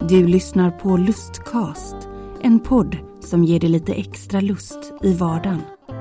Du lyssnar på Lustcast, en podd som ger dig lite extra lust i vardagen.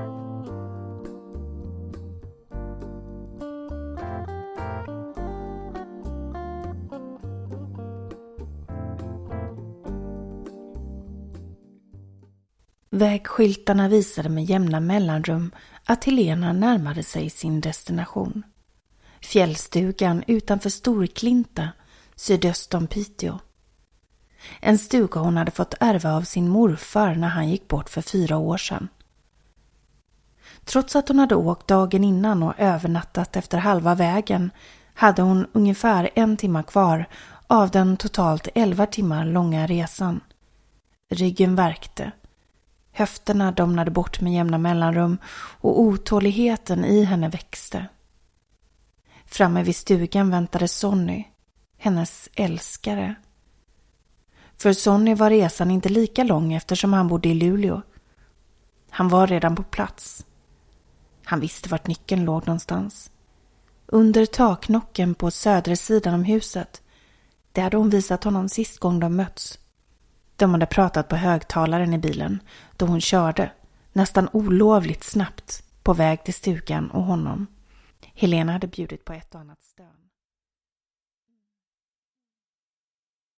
Vägskyltarna visade med jämna mellanrum att Helena närmade sig sin destination. Fjällstugan utanför Storklinta, sydöst om Piteå. En stuga hon hade fått ärva av sin morfar när han gick bort för 4 år sedan. Trots att hon hade åkt dagen innan och övernattat efter halva vägen hade hon ungefär 1 timme kvar av den totalt 11 timmar långa resan. Ryggen värkte. Höfterna domnade bort med jämna mellanrum och otåligheten i henne växte. Framme vid stugan väntade Sonny, hennes älskare. För Sonny var resan inte lika lång eftersom han bodde i Luleå. Han var redan på plats. Han visste vart nyckeln låg någonstans. Under taknocken på södra sidan om huset. Det hade hon visat honom sist gång de möts. De hade pratat på högtalaren i bilen då hon körde, nästan olovligt snabbt, på väg till stugan och honom. Helena hade bjudit på ett och annat stön.